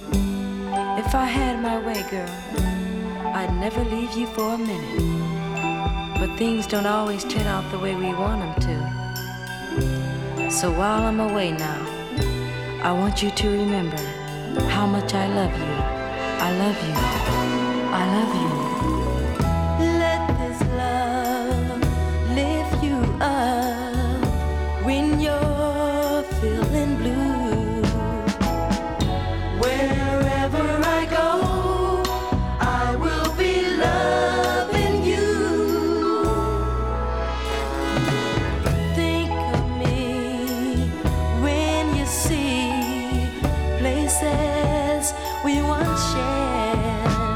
If I had my way, girl, I'd never leave you for a minute. But things don't always turn out the way we want them to. So while I'm away now, I want you to remember how much I love you. I love you. I love you. Let this love lift you up when you're feeling blue. Wherever I go, I will be loving you. Think of me when you see places we once shared.